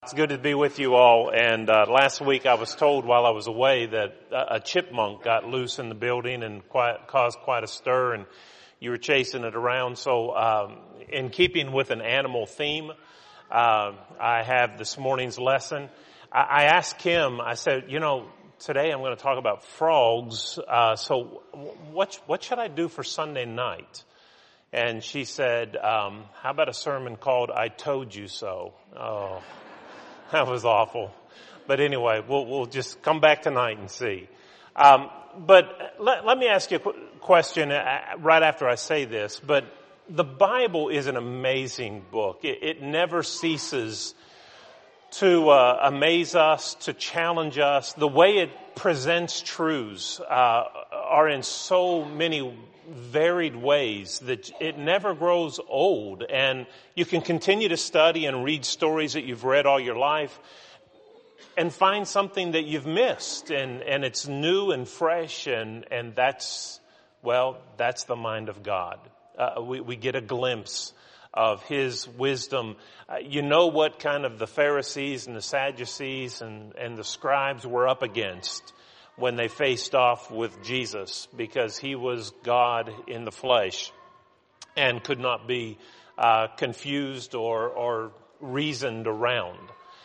It's good to be with you all. And last week I was told while I was away that a chipmunk got loose in the building and caused quite a stir, and you were chasing it around. So in keeping with an animal theme, I have this morning's lesson. I asked Kim, I said, today I'm going to talk about frogs. So what should I do for Sunday night? And she said, how about a sermon called I Told You So? Oh. That was awful. But anyway, we'll just come back tonight and see. But let me ask you a question right after I say this. But the Bible is an amazing book. It never ceases to amaze us, to challenge us. The way it presents truths are in so many varied ways that it never grows old, and you can continue to study and read stories that you've read all your life and find something that you've missed, and it's new and fresh, and that's the mind of God. We get a glimpse of His wisdom. You know what kind of the Pharisees and the Sadducees and the scribes were up against when they faced off with Jesus, because He was God in the flesh and could not be confused or reasoned around.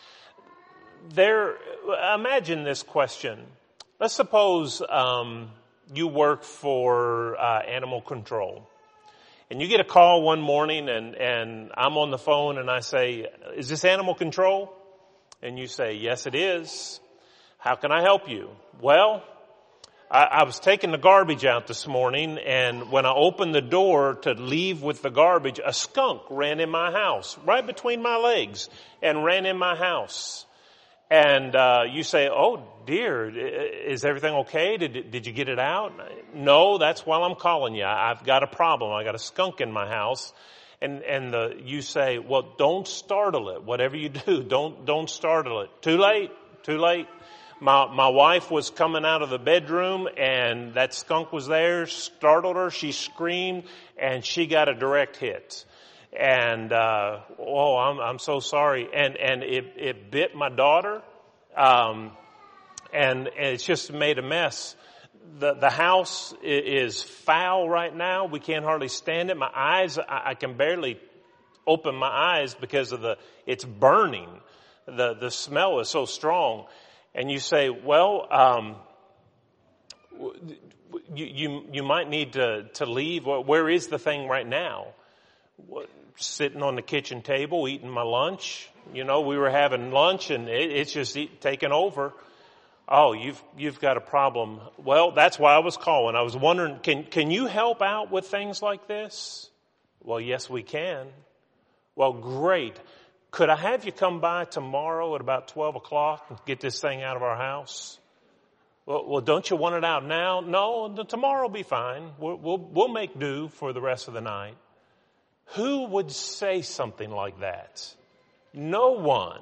Imagine this question. Let's suppose you work for animal control, and you get a call one morning, and I'm on the phone, and I say, "Is this animal control?" And you say, "Yes, it is. How can I help you?" Well, I was taking the garbage out this morning, and when I opened the door to leave with the garbage, a skunk ran in my house, right between my legs, and ran in my house. And you say, "Oh dear, is everything okay? Did you get it out?" "No, that's why I'm calling you. I've got a problem. I got a skunk in my house." And you say, "Well, don't startle it. Whatever you do, don't startle it." Too late. My wife was coming out of the bedroom, and that skunk was there, startled her. She screamed, and she got a direct hit. And I'm so sorry. And it bit my daughter, and it's just made a mess. The house is foul right now. We can't hardly stand it. My eyes, I can barely open my eyes because of it's burning. The smell is so strong. And you say, "Well, you might need to leave. Where is the thing right now?" "Sitting on the kitchen table, eating my lunch. We were having lunch, and it's just taken over." "Oh, you've got a problem." "Well, that's why I was calling. I was wondering, can you help out with things like this?" "Well, yes, we can." "Well, great. Could I have you come by tomorrow at about 12 o'clock and get this thing out of our house?" Well, don't you want it out now?" "No, tomorrow will be fine. We'll make do for the rest of the night." Who would say something like that? No one.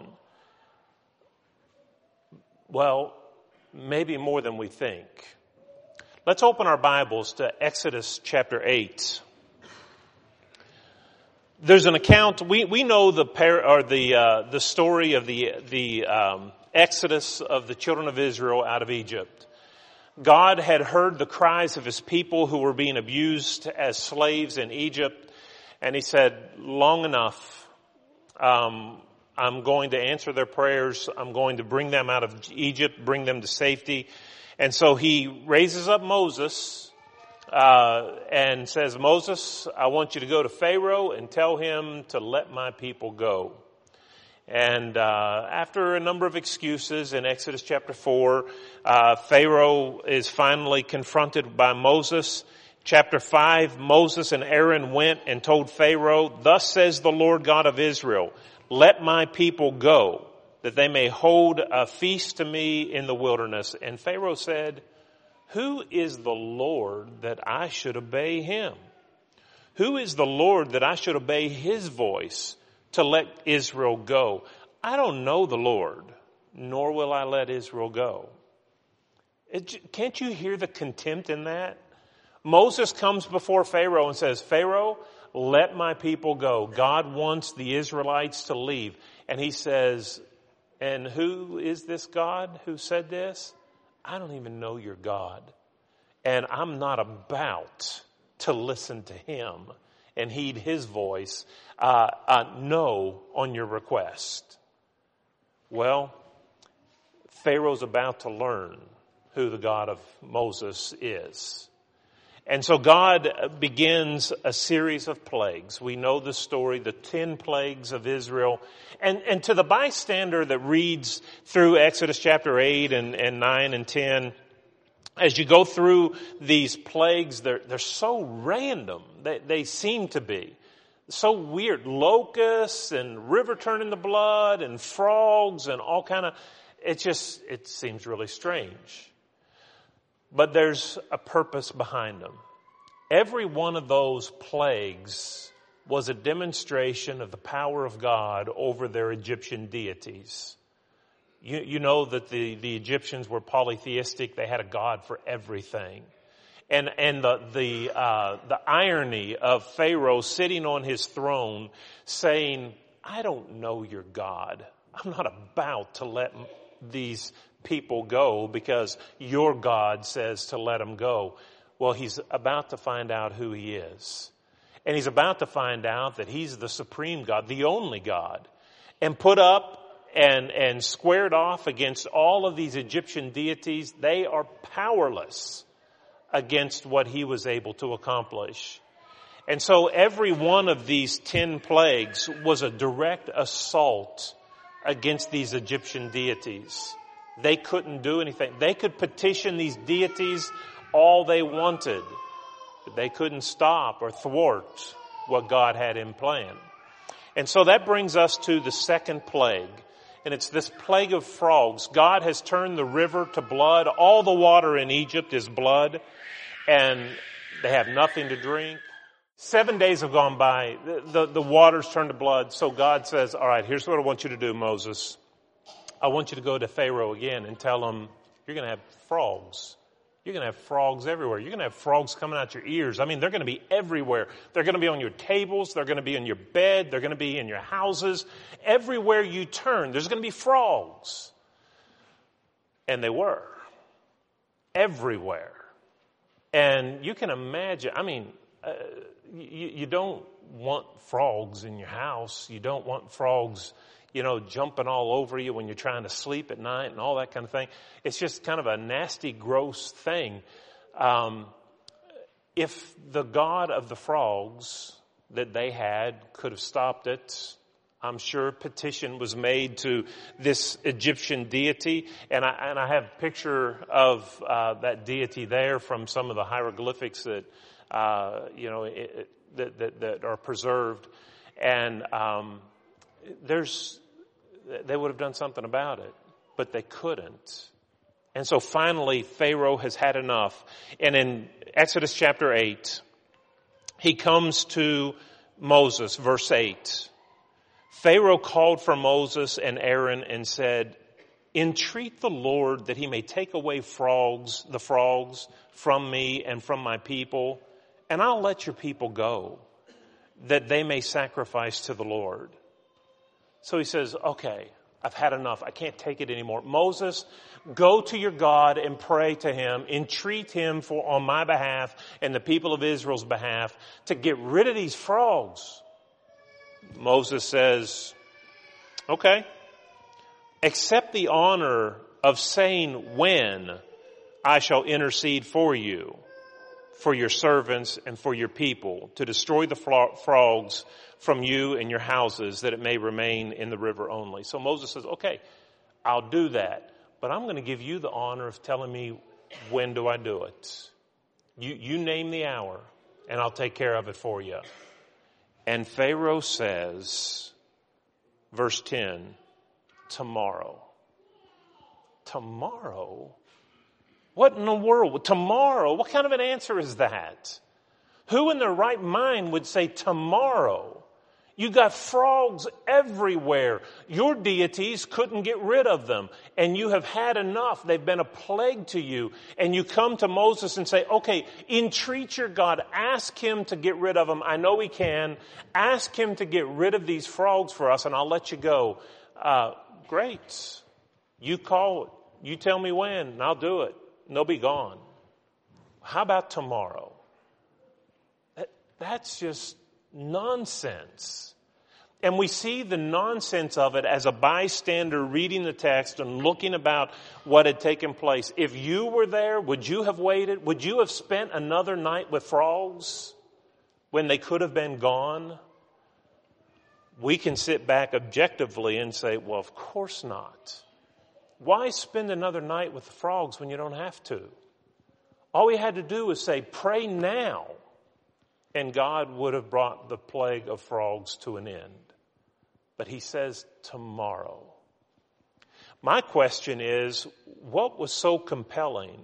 Well, maybe more than we think. Let's open our Bibles to Exodus chapter 8. There's an account. We know the story of the exodus of the children of Israel out of Egypt. God had heard the cries of His people who were being abused as slaves in Egypt, and He said, "Long enough. I'm going to answer their prayers. I'm going to bring them out of Egypt, bring them to safety." And so He raises up Moses and says, "Moses, I want you to go to Pharaoh and tell him to let my people go." And after a number of excuses in Exodus chapter 4, Pharaoh is finally confronted by Moses. Chapter 5, Moses and Aaron went and told Pharaoh, "Thus says the Lord God of Israel, let my people go, that they may hold a feast to me in the wilderness." And Pharaoh said, "Who is the Lord that I should obey Him? Who is the Lord that I should obey His voice to let Israel go? I don't know the Lord, nor will I let Israel go." Can't you hear the contempt in that? Moses comes before Pharaoh and says, "Pharaoh, let my people go." God wants the Israelites to leave. And he says, And who is this God who said this? I don't even know your God. And I'm not about to listen to him and heed his voice. No on your request. Well, Pharaoh's about to learn who the God of Moses is. And so God begins a series of plagues. We know the story, the 10 plagues of Israel. And to the bystander that reads through Exodus chapter 8 and 9 and 10, as you go through these plagues, they're so random. They seem to be. So weird. Locusts and river turning to blood and frogs and all kind of, it seems really strange. But there's a purpose behind them. Every one of those plagues was a demonstration of the power of God over their Egyptian deities. You know that the Egyptians were polytheistic. They had a God for everything. And the irony of Pharaoh sitting on his throne saying, I don't know your God. I'm not about to let these people go because your God says to let them go. Well, he's about to find out who he is. And he's about to find out that he's the supreme God, the only God, and put up and squared off against all of these Egyptian deities. They are powerless against what he was able to accomplish. And so every one of these 10 plagues was a direct assault against these Egyptian deities. They couldn't do anything. They could petition these deities all they wanted, but they couldn't stop or thwart what God had in plan. And so that brings us to the second plague, and it's this plague of frogs. God has turned the river to blood. All the water in Egypt is blood, and they have nothing to drink. 7 days have gone by. The water's turned to blood. So God says, all right, here's what I want you to do, Moses. I want you to go to Pharaoh again and tell him you're going to have frogs. You're going to have frogs everywhere. You're going to have frogs coming out your ears. I mean, they're going to be everywhere. They're going to be on your tables. They're going to be in your bed. They're going to be in your houses. Everywhere you turn, there's going to be frogs. And they were. Everywhere. And you can imagine, I mean, you don't want frogs in your house. You don't want frogs, jumping all over you when you're trying to sleep at night and all that kind of thing. It's just kind of a nasty, gross thing. If the God of the frogs that they had could have stopped it, I'm sure petition was made to this Egyptian deity. And I have a picture of that deity there from some of the hieroglyphics that that are preserved. And they would have done something about it, but they couldn't. And so finally, Pharaoh has had enough. And in Exodus chapter 8, he comes to Moses, verse 8. Pharaoh called for Moses and Aaron and said, entreat the Lord that he may take away the frogs from me and from my people, and I'll let your people go, that they may sacrifice to the Lord. So he says, okay, I've had enough. I can't take it anymore. Moses, go to your God and pray to him. Entreat him on my behalf and the people of Israel's behalf to get rid of these frogs. Moses says, okay, accept the honor of saying when I shall intercede for you, for your servants and for your people, to destroy the frogs from you and your houses, that it may remain in the river only. So Moses says, okay, I'll do that, but I'm going to give you the honor of telling me when do I do it. You name the hour, and I'll take care of it for you. And Pharaoh says, verse 10, tomorrow. Tomorrow? What in the world? Tomorrow? What kind of an answer is that? Who in their right mind would say tomorrow? You got frogs everywhere. Your deities couldn't get rid of them. And you have had enough. They've been a plague to you. And you come to Moses and say, okay, entreat your God. Ask him to get rid of them. I know he can. Ask him to get rid of these frogs for us and I'll let you go. Great. You call it. You tell me when, and I'll do it. And they'll be gone. How about tomorrow? That's just nonsense. And we see the nonsense of it as a bystander reading the text and looking about what had taken place. If you were there, would you have waited? Would you have spent another night with frogs when they could have been gone? We can sit back objectively and say, well, of course not. Why spend another night with the frogs when you don't have to? All we had to do was say, pray now, and God would have brought the plague of frogs to an end. But he says tomorrow. My question is, what was so compelling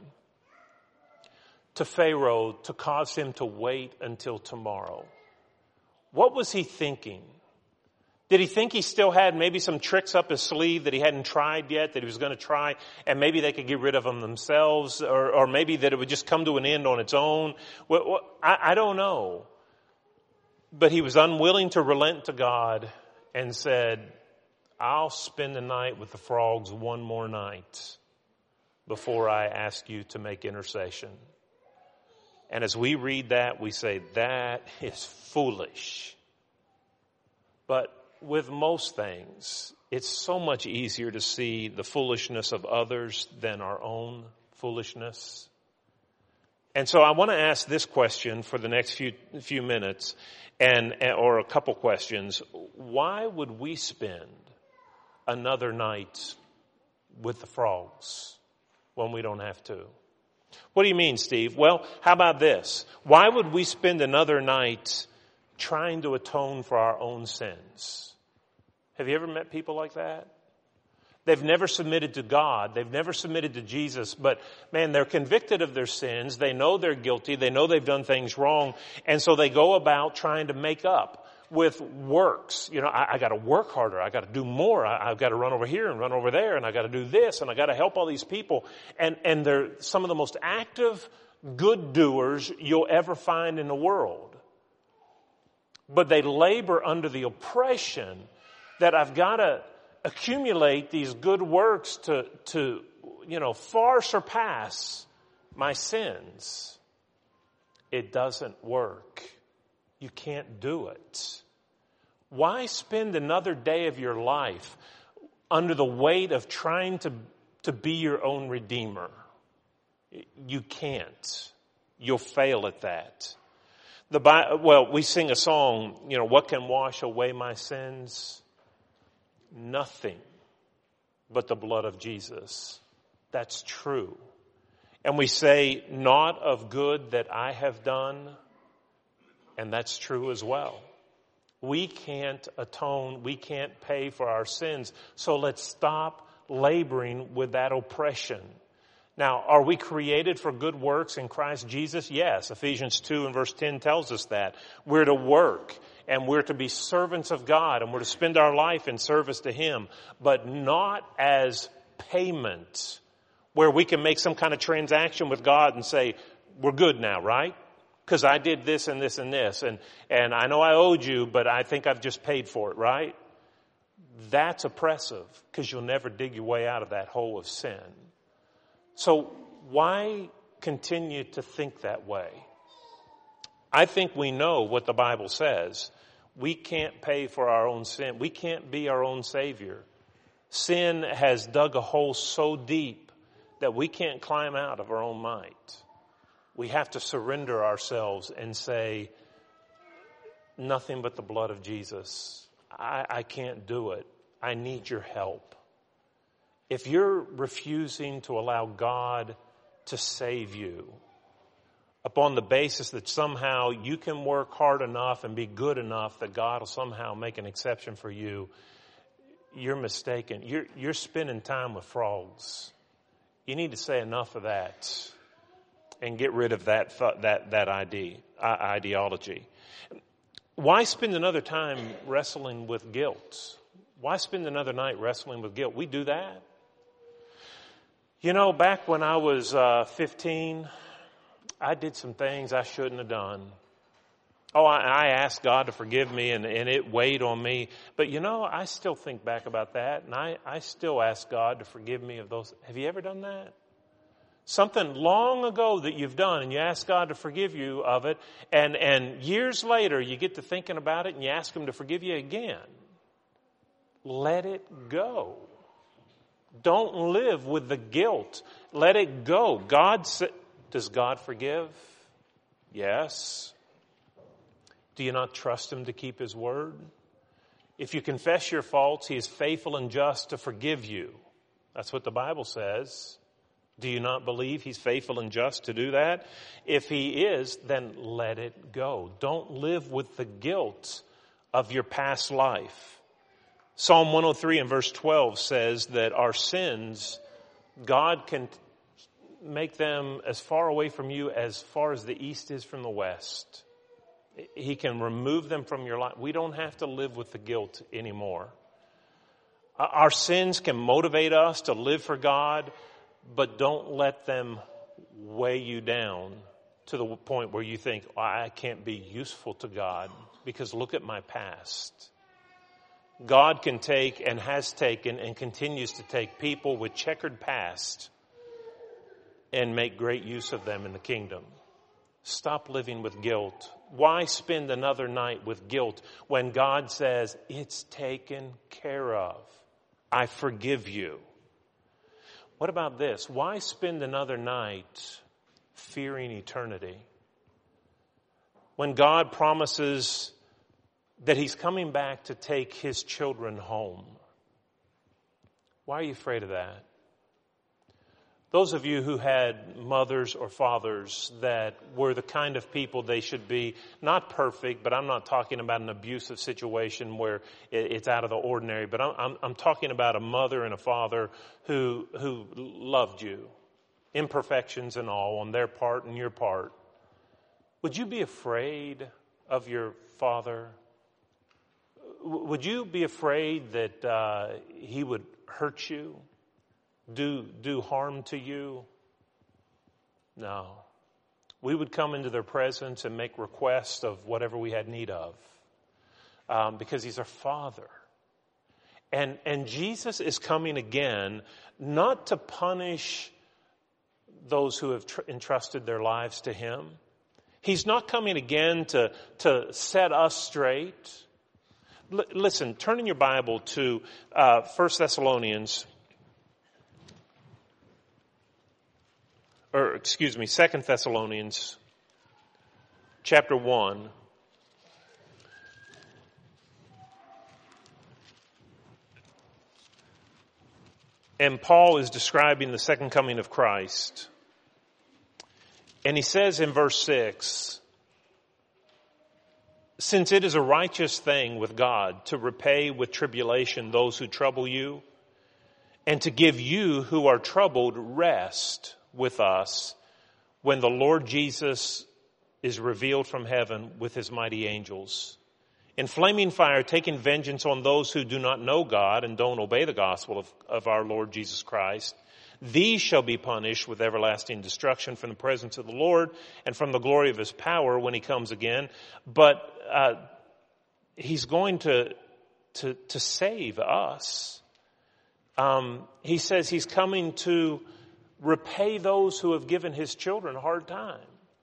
to Pharaoh to cause him to wait until tomorrow? What was he thinking? Did he think he still had maybe some tricks up his sleeve that he hadn't tried yet, that he was going to try, and maybe they could get rid of them themselves, or maybe that it would just come to an end on its own? I don't know. But he was unwilling to relent to God and said, I'll spend the night with the frogs one more night before I ask you to make intercession. And as we read that, we say, that is foolish. But with most things, it's so much easier to see the foolishness of others than our own foolishness. And so I want to ask this question for the next few minutes, or a couple questions. Why would we spend another night with the frogs when we don't have to? What do you mean, Steve? Well, how about this? Why would we spend another night trying to atone for our own sins? Have you ever met people like that? They've never submitted to God. They've never submitted to Jesus. But, man, they're convicted of their sins. They know they're guilty. They know they've done things wrong. And so they go about trying to make up with works. You know, I got to work harder. I got to do more. I've got to run over here and run over there. And I got to do this. And I got to help all these people. And they're some of the most active good doers you'll ever find in the world. But they labor under the oppression that I've got to accumulate these good works to far surpass my sins. It doesn't work. You can't do it. Why spend another day of your life under the weight of trying to be your own redeemer? You can't. You'll fail at that. We sing a song, what can wash away my sins? Nothing but the blood of Jesus. That's true. And we say, not of good that I have done. And that's true as well. We can't atone. We can't pay for our sins. So let's stop laboring with that oppression. Now, are we created for good works in Christ Jesus? Yes. Ephesians 2 and verse 10 tells us that. We're to work. And we're to be servants of God, and we're to spend our life in service to Him, but not as payment, where we can make some kind of transaction with God and say, we're good now, right? Because I did this and this and this, and I know I owed you, but I think I've just paid for it, right? That's oppressive, because you'll never dig your way out of that hole of sin. So why continue to think that way? I think we know what the Bible says. We can't pay for our own sin. We can't be our own Savior. Sin has dug a hole so deep that we can't climb out of our own might. We have to surrender ourselves and say, nothing but the blood of Jesus. I can't do it. I need your help. If you're refusing to allow God to save you, upon the basis that somehow you can work hard enough and be good enough that God will somehow make an exception for you, you're mistaken. You're spending time with frogs. You need to say enough of that and get rid of that ideology. Why spend another time wrestling with guilt? Why spend another night wrestling with guilt? We do that. Back when I was 15, I did some things I shouldn't have done. Oh, I asked God to forgive me and it weighed on me. But I still think back about that and I still ask God to forgive me of those. Have you ever done that? Something long ago that you've done and you ask God to forgive you of it and years later you get to thinking about it and you ask Him to forgive you again. Let it go. Don't live with the guilt. Let it go. Does God forgive? Yes. Do you not trust Him to keep His word? If you confess your faults, He is faithful and just to forgive you. That's what the Bible says. Do you not believe He's faithful and just to do that? If He is, then let it go. Don't live with the guilt of your past life. Psalm 103 and verse 12 says that our sins, God can make them as far away from you as far as the east is from the west. He can remove them from your life. We don't have to live with the guilt anymore. Our sins can motivate us to live for God, but don't let them weigh you down to the point where you think, I can't be useful to God because look at my past. God can take and has taken and continues to take people with checkered past and make great use of them in the kingdom. Stop living with guilt. Why spend another night with guilt when God says, it's taken care of. I forgive you. What about this? Why spend another night fearing eternity? When God promises that He's coming back to take His children home. Why are you afraid of that? Those of you who had mothers or fathers that were the kind of people they should be, not perfect, but I'm not talking about an abusive situation where it's out of the ordinary, but I'm talking about a mother and a father who loved you, imperfections and all on their part and your part. Would you be afraid of your father? Would you be afraid that he would hurt you? Do harm to you? No. We would come into their presence and make requests of whatever we had need of because He's our Father. And Jesus is coming again not to punish those who have entrusted their lives to Him. He's not coming again to set us straight. Listen, turn in your Bible to 1 Thessalonians 2 Thessalonians chapter 1. And Paul is describing the second coming of Christ. And he says in verse 6, since it is a righteous thing with God to repay with tribulation those who trouble you, and to give you who are troubled rest with us when the Lord Jesus is revealed from heaven with His mighty angels, in flaming fire, taking vengeance on those who do not know God and don't obey the gospel of our Lord Jesus Christ. These shall be punished with everlasting destruction from the presence of the Lord and from the glory of His power when He comes again. But He's going to save us. He says He's coming to repay those who have given His children a hard time.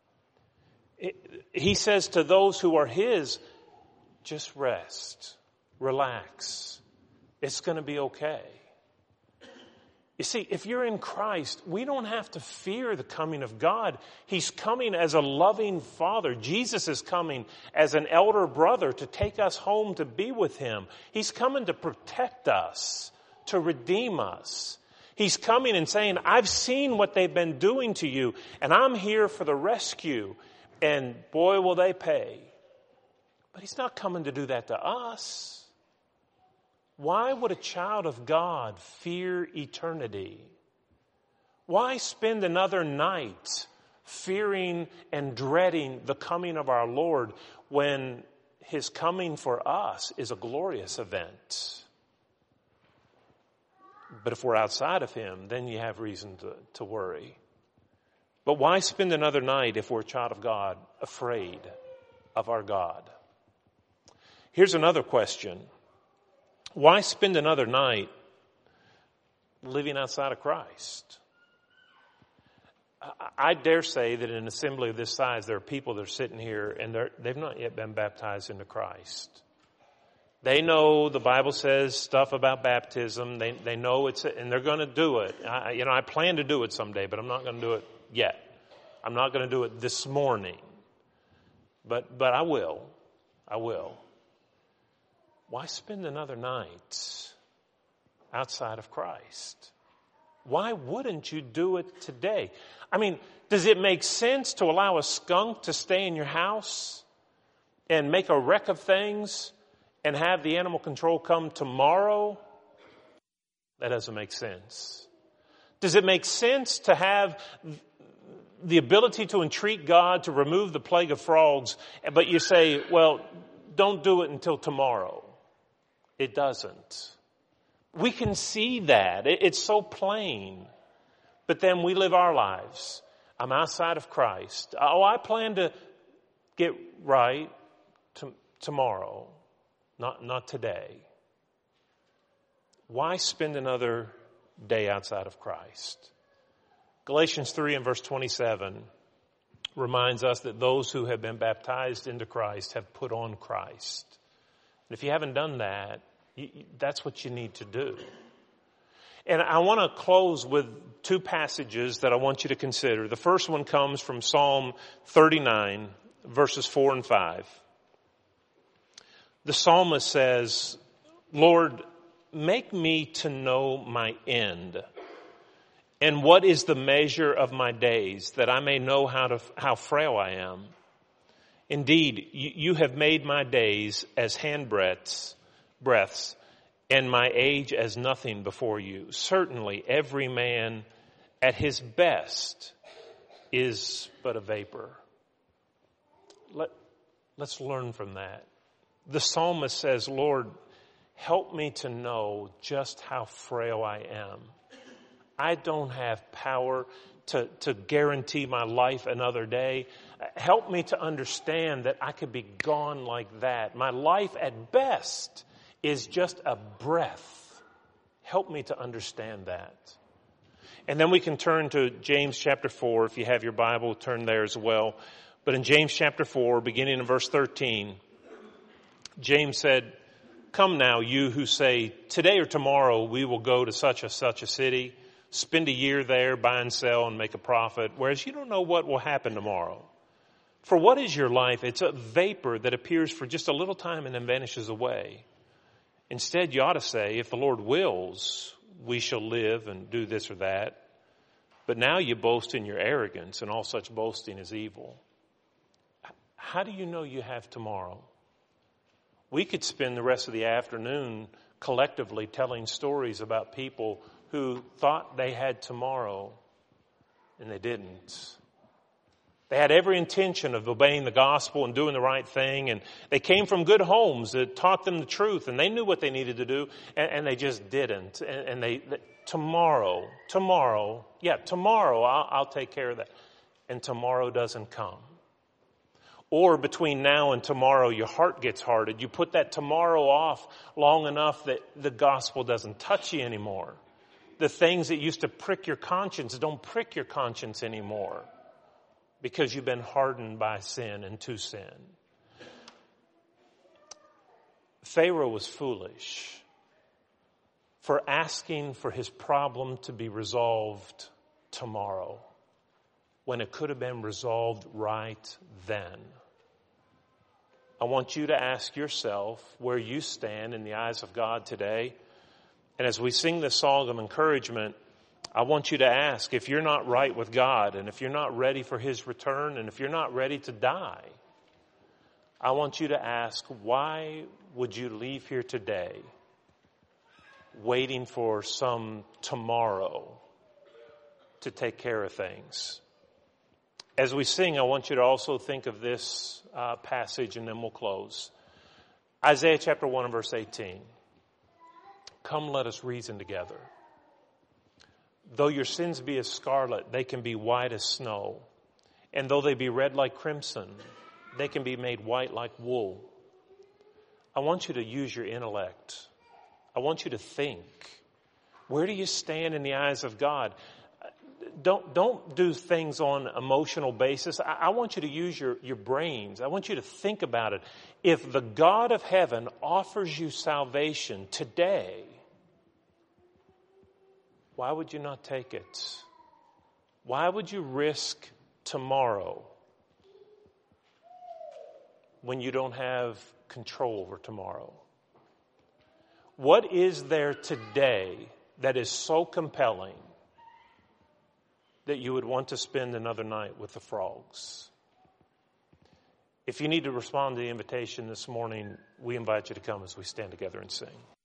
He says to those who are His, just rest, relax. It's going to be okay. You see, if you're in Christ, we don't have to fear the coming of God. He's coming as a loving Father. Jesus is coming as an elder brother to take us home to be with Him. He's coming to protect us, to redeem us. He's coming and saying, I've seen what they've been doing to you, and I'm here for the rescue. And boy, will they pay. But He's not coming to do that to us. Why would a child of God fear eternity? Why spend another night fearing and dreading the coming of our Lord when His coming for us is a glorious event? But if we're outside of Him, then you have reason to worry. But why spend another night if we're a child of God afraid? of our God. Here's another question. Why spend another night living outside of Christ? I dare say that in an assembly of this size, there are people that are sitting here and they've not yet been baptized into Christ. They know the Bible says stuff about baptism. They know it's, and they're going to do it. I plan to do it someday, but I'm not going to do it yet. I'm not going to do it this morning. But I will. I will. Why spend another night outside of Christ? Why wouldn't you do it today? I mean, does it make sense to allow a skunk to stay in your house and make a wreck of things and have the animal control come tomorrow? That doesn't make sense. Does it make sense to have the ability to entreat God to remove the plague of frogs, but you say, well, don't do it until tomorrow? It doesn't. We can see that. It's so plain. But then we live our lives. I'm outside of Christ. Oh, I plan to get right tomorrow, not today. Why spend another day outside of Christ? Galatians 3 and verse 27 reminds us that those who have been baptized into Christ have put on Christ. And if you haven't done that, that's what you need to do. And I want to close with two passages that I want you to consider. The first one comes from Psalm 39, verses 4 and 5. The psalmist says, Lord, make me to know my end, and what is the measure of my days, that I may know how frail I am. Indeed, you have made my days as handbreadths, and my age as nothing before you. Certainly, every man at his best is but a vapor. Let's learn from that. The psalmist says, Lord, help me to know just how frail I am. I don't have power to guarantee my life another day. Help me to understand that I could be gone like that. My life at best is just a breath. Help me to understand that. And then we can turn to James chapter 4. If you have your Bible, turn there as well. But in James chapter 4, beginning in verse 13, James said, come now, you who say, today or tomorrow we will go to such a city, spend a year there, buy and sell and make a profit, whereas you don't know what will happen tomorrow. For what is your life? It's a vapor that appears for just a little time and then vanishes away. Instead, you ought to say, if the Lord wills, we shall live and do this or that. But now you boast in your arrogance, and all such boasting is evil. How do you know you have tomorrow? We could spend the rest of the afternoon collectively telling stories about people who thought they had tomorrow, and they didn't. They had every intention of obeying the gospel and doing the right thing, and they came from good homes that taught them the truth, and they knew what they needed to do, and they just didn't. And tomorrow, I'll take care of that. And tomorrow doesn't come. Or between now and tomorrow, your heart gets hardened. You put that tomorrow off long enough that the gospel doesn't touch you anymore. The things that used to prick your conscience don't prick your conscience anymore, because you've been hardened by sin and to sin. Pharaoh was foolish for asking for his problem to be resolved tomorrow when it could have been resolved right then. I want you to ask yourself where you stand in the eyes of God today. And as we sing this song of encouragement, I want you to ask, if you're not right with God, and if you're not ready for His return, and if you're not ready to die, I want you to ask, why would you leave here today waiting for some tomorrow to take care of things? As we sing, I want you to also think of this passage, and then we'll close. Isaiah chapter 1 and verse 18. Come, let us reason together. Though your sins be as scarlet, they can be white as snow. And though they be red like crimson, they can be made white like wool. I want you to use your intellect. I want you to think. Where do you stand in the eyes of God? Don't do things on emotional basis. I want you to use your brains. I want you to think about it. If the God of heaven offers you salvation today, why would you not take it? Why would you risk tomorrow when you don't have control over tomorrow? What is there today that is so compelling that you would want to spend another night with the frogs? If you need to respond to the invitation this morning, we invite you to come as we stand together and sing.